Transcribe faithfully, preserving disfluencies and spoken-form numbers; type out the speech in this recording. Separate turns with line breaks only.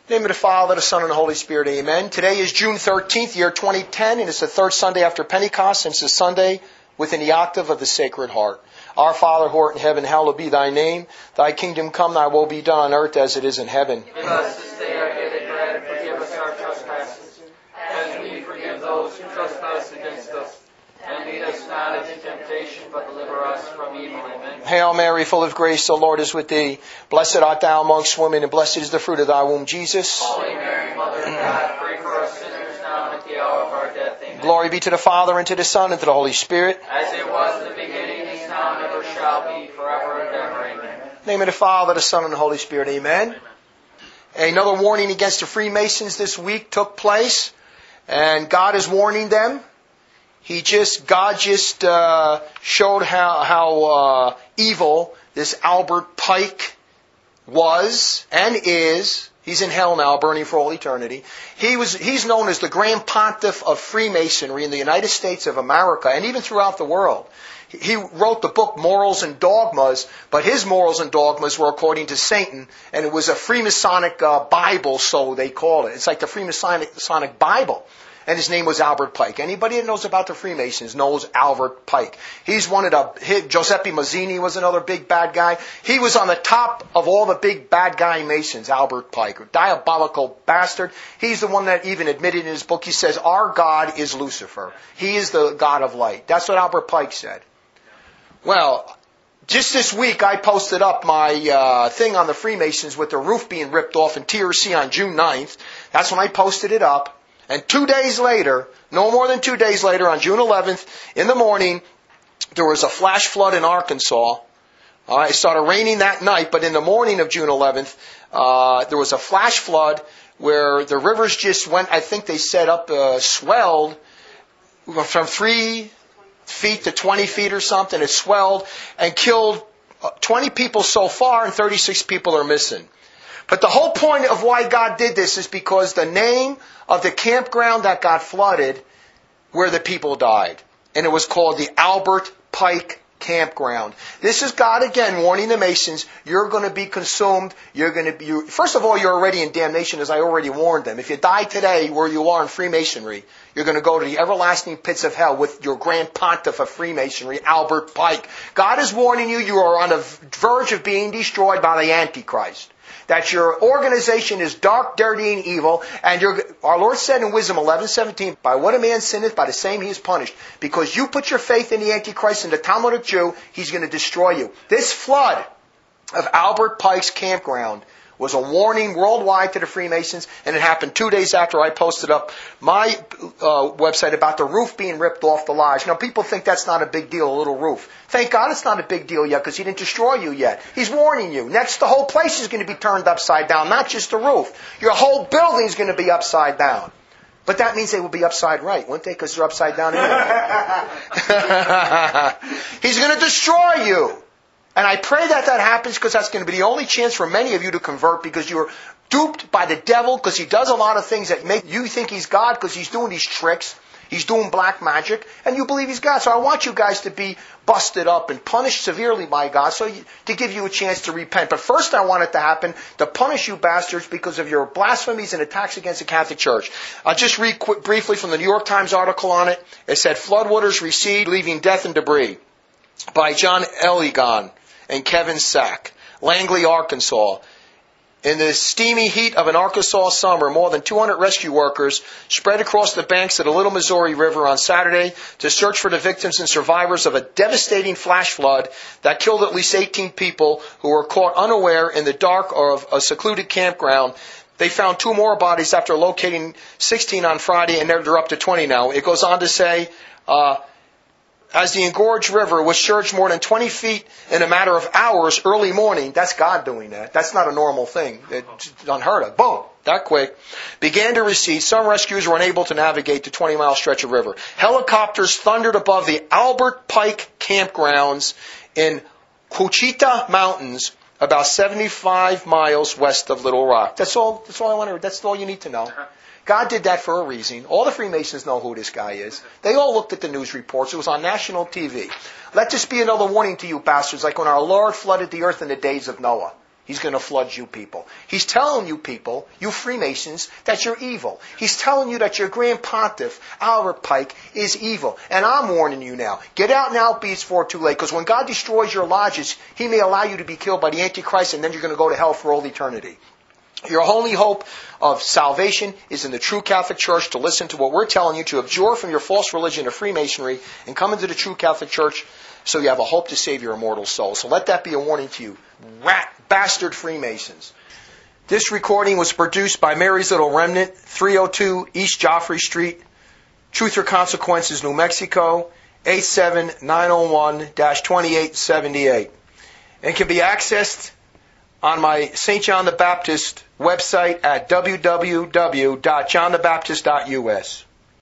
In the name of the Father, the Son, and the Holy Spirit, amen. Today is June thirteenth, year twenty ten, and it's the third Sunday after Pentecost, and it's the Sunday within the octave of the Sacred Heart. Our Father, who art in heaven, hallowed be thy name. Thy kingdom come, thy will be done on earth as it is in heaven.
Give us this day our daily bread, and forgive us our trespasses, as we forgive those who trespass against us. And lead us not into temptation, but deliver us from evil. Amen.
Hail Mary, full of grace, the Lord is with thee. Blessed art thou amongst women, and blessed is the fruit of thy womb, Jesus.
Holy Mary, Mother of God, pray for us sinners now and at the hour of our death. Amen.
Glory be to the Father, and to the Son, and to the Holy Spirit.
As it was in the beginning, is now, and ever shall be, forever and ever. Amen.
In the name of the Father, the Son, and the Holy Spirit, amen. Another warning against the Freemasons this week took place, and God is warning them. He just, God just uh, showed how how uh, evil this Albert Pike was and is. He's in hell now, burning for all eternity. He was he's known as the Grand Pontiff of Freemasonry in the United States of America and even throughout the world. He wrote the book Morals and Dogmas, but his morals and dogmas were according to Satan, and it was a Freemasonic uh, Bible, so they call it. It's like the Freemasonic Bible. And his name was Albert Pike. Anybody that knows about the Freemasons knows Albert Pike. He's one of the, he, Giuseppe Mazzini was another big bad guy. He was on the top of all the big bad guy Masons, Albert Pike. A diabolical bastard. He's the one that even admitted in his book, he says, our God is Lucifer. He is the God of light. That's what Albert Pike said. Well, just this week I posted up my uh, thing on the Freemasons with the roof being ripped off in T R C on June ninth. That's when I posted it up. And two days later, no more than two days later, on June eleventh, in the morning, there was a flash flood in Arkansas. Uh, it started raining that night, but in the morning of June eleventh, uh, there was a flash flood where the rivers just went, I think they said up, uh, swelled from three feet to twenty feet or something. It swelled and killed twenty people so far, and thirty-six people are missing. But the whole point of why God did this is because the name of the campground that got flooded, where the people died. And it was called the Albert Pike Campground. This is God again warning the Masons, you're going to be consumed. You're going to be, you, first of all, you're already in damnation, as I already warned them. If you die today where you are in Freemasonry, you're going to go to the everlasting pits of hell with your Grand Pontiff of Freemasonry, Albert Pike. God is warning you, you are on the verge of being destroyed by the Antichrist. That your organization is dark, dirty, and evil. And you're, our Lord said in Wisdom eleven seventeen, by what a man sinneth, by the same he is punished. Because you put your faith in the Antichrist and the Talmudic Jew, he's going to destroy you. This flood of Albert Pike's campground was a warning worldwide to the Freemasons, and it happened two days after I posted up my uh, website about the roof being ripped off the lodge. Now, people think that's not a big deal, a little roof. Thank God it's not a big deal yet, because he didn't destroy you yet. He's warning you. Next, the whole place is going to be turned upside down, not just the roof. Your whole building is going to be upside down. But that means they will be upside right, won't they? Because they're upside down anyway. He's going to destroy you. And I pray that that happens, because that's going to be the only chance for many of you to convert, because you're duped by the devil, because he does a lot of things that make you think he's God, because he's doing these tricks. He's doing black magic, and you believe he's God. So I want you guys to be busted up and punished severely by God, so you, to give you a chance to repent. But first I want it to happen to punish you bastards because of your blasphemies and attacks against the Catholic Church. I'll just read quick, briefly from the New York Times article on it. It said, floodwaters recede, leaving death and debris, by John Eligon and Kevin Sack, Langley, Arkansas. In the steamy heat of an Arkansas summer, more than two hundred rescue workers spread across the banks of the Little Missouri River on Saturday to search for the victims and survivors of a devastating flash flood that killed at least eighteen people who were caught unaware in the dark of a secluded campground. They found two more bodies after locating sixteen on Friday, and they're up to twenty now. It goes on to say, uh, as the engorged river, which surged more than twenty feet in a matter of hours early morning, that's God doing that. That's not a normal thing. It's unheard of. Boom, that quick, began to recede. Some rescuers were unable to navigate the twenty-mile stretch of river. Helicopters thundered above the Albert Pike campgrounds in Cochita Mountains, about seventy-five miles west of Little Rock. That's all. That's all I want to. That's all you need to know. God did that for a reason. All the Freemasons know who this guy is. They all looked at the news reports. It was on national T V. Let this be another warning to you bastards, like when our Lord flooded the earth in the days of Noah. He's going to flood you people. He's telling you people, you Freemasons, that you're evil. He's telling you that your Grand Pontiff, Albert Pike, is evil. And I'm warning you now. Get out now before it's too late. Because when God destroys your lodges, He may allow you to be killed by the Antichrist, and then you're going to go to hell for all eternity. Your only hope of salvation is in the true Catholic Church, to listen to what we're telling you, to abjure from your false religion of Freemasonry, and come into the true Catholic Church so you have a hope to save your immortal soul. So let that be a warning to you, rat, bastard Freemasons. This recording was produced by Mary's Little Remnant, three oh two East Joffrey Street, Truth or Consequences, New Mexico, eight seven nine oh one dash twenty-eight seventy-eight, and can be accessed on my Saint John the Baptist website at w w w dot john the baptist dot u s.